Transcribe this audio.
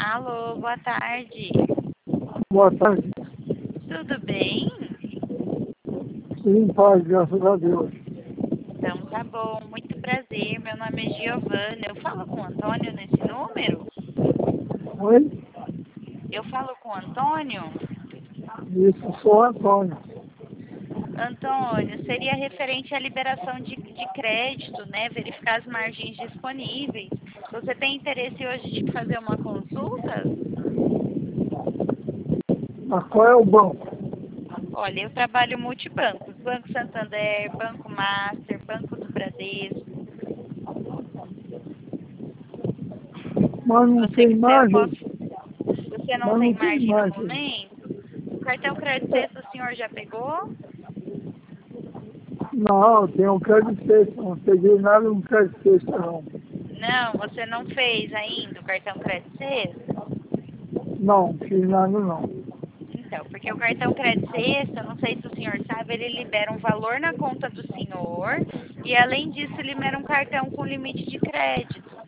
Alô, boa tarde. Boa tarde. Tudo bem? Sim, paz, graças a Deus. Então tá bom, muito prazer. Meu nome é Giovana. Eu falo com o Antônio nesse número? Oi? Eu falo com o Antônio? Isso, sou Antônio. Antônio, seria referente à liberação de crédito, né? Verificar as margens disponíveis. Você tem interesse hoje de fazer uma consulta? Mas qual é o banco? Olha, eu trabalho multibancos, Banco Santander, Banco Master, Banco do Bradesco. Mas Se não você tem quiser, eu margem. posso. Você não Mas tem não tem margem no margem. momento? O cartão crédito É, o senhor já pegou? não, eu tenho um crédito extra. Não peguei nada no crédito extra, não. Não, você não fez ainda o cartão crédito sexta? Não, fiz nada, não. Então, porque o cartão crédito sexta, não sei se o senhor sabe, ele libera um valor na conta do senhor e além disso libera um cartão com limite de crédito.